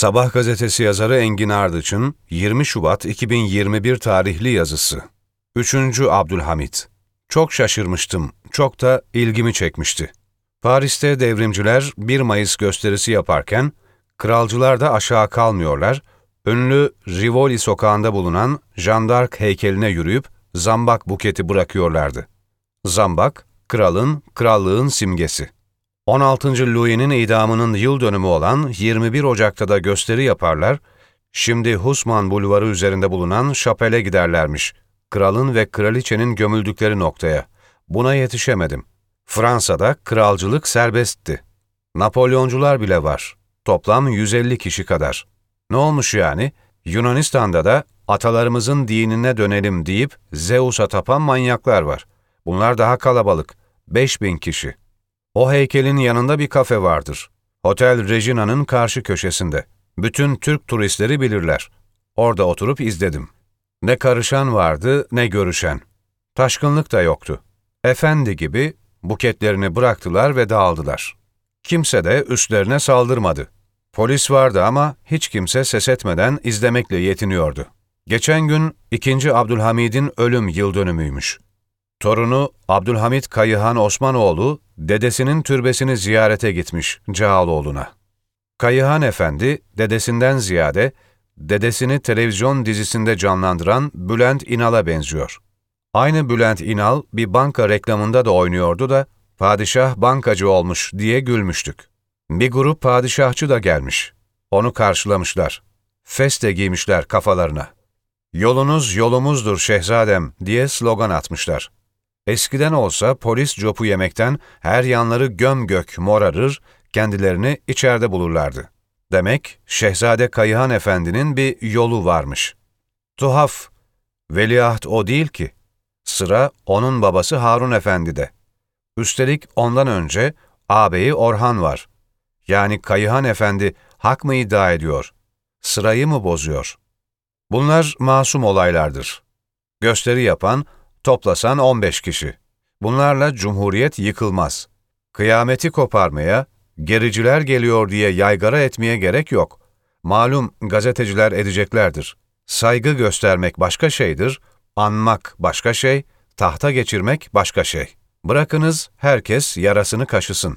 Sabah gazetesi yazarı Engin Ardıç'ın 20 Şubat 2021 tarihli yazısı. 3. Abdülhamit. Çok şaşırmıştım, çok da ilgimi çekmişti. Paris'te devrimciler 1 Mayıs gösterisi yaparken, kralcılar da aşağı kalmıyorlar, ünlü Rivoli sokağında bulunan Jeanne d'Arc heykeline yürüyüp zambak buketi bırakıyorlardı. Zambak, krallığın simgesi. 16. Louis'nin idamının yıl dönümü olan 21 Ocak'ta da gösteri yaparlar, şimdi Haussmann Bulvarı üzerinde bulunan şapele giderlermiş, kralın ve kraliçenin gömüldükleri noktaya. Buna yetişemedim. Fransa'da kralcılık serbestti. Napolyoncular bile var. Toplam 150 kişi kadar. Ne olmuş yani? Yunanistan'da da atalarımızın dinine dönelim deyip Zeus'a tapan manyaklar var. Bunlar daha kalabalık. 5000 kişi. O heykelin yanında bir kafe vardır. Hotel Regina'nın karşı köşesinde. Bütün Türk turistleri bilirler. Orada oturup izledim. Ne karışan vardı, ne görüşen. Taşkınlık da yoktu. Efendi gibi buketlerini bıraktılar ve dağıldılar. Kimse de üstlerine saldırmadı. Polis vardı ama hiç kimse ses etmeden izlemekle yetiniyordu. Geçen gün 2. Abdülhamid'in ölüm yıldönümüymüş. Torunu Abdülhamit Kayıhan Osmanoğlu, dedesinin türbesini ziyarete gitmiş Cağaloğlu'na. Kayıhan Efendi, dedesinden ziyade, dedesini televizyon dizisinde canlandıran Bülent İnal'a benziyor. Aynı Bülent İnal bir banka reklamında da oynuyordu da, padişah bankacı olmuş diye gülmüştük. Bir grup padişahçı da gelmiş. Onu karşılamışlar. Fes giymişler kafalarına. "Yolunuz yolumuzdur şehzadem" diye slogan atmışlar. Eskiden olsa polis copu yemekten her yanları gömgök morarır, kendilerini içeride bulurlardı. Demek Şehzade Kayıhan Efendi'nin bir yolu varmış. Tuhaf, veliaht o değil ki. Sıra onun babası Harun Efendi'de. Üstelik ondan önce ağabeyi Orhan var. Yani Kayıhan Efendi hak mı iddia ediyor? Sırayı mı bozuyor? Bunlar masum olaylardır. Gösteri yapan, toplasan 15 kişi. Bunlarla cumhuriyet yıkılmaz. Kıyameti koparmaya, gericiler geliyor diye yaygara etmeye gerek yok. Malum gazeteciler edeceklerdir. Saygı göstermek başka şeydir, anmak başka şey, tahta geçirmek başka şey. Bırakınız herkes yarasını kaşısın.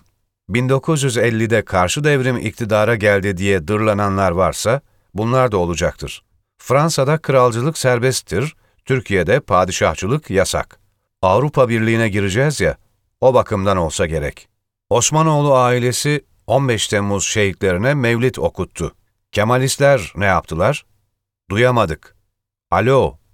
1950'de karşı devrim iktidara geldi diye dırlananlar varsa, bunlar da olacaktır. Fransa'da kralcılık serbesttir, Türkiye'de padişahçılık yasak. Avrupa Birliği'ne gireceğiz ya, o bakımdan olsa gerek. Osmanoğlu ailesi 15 Temmuz şehitlerine mevlid okuttu. Kemalistler ne yaptılar? Duyamadık. Alo,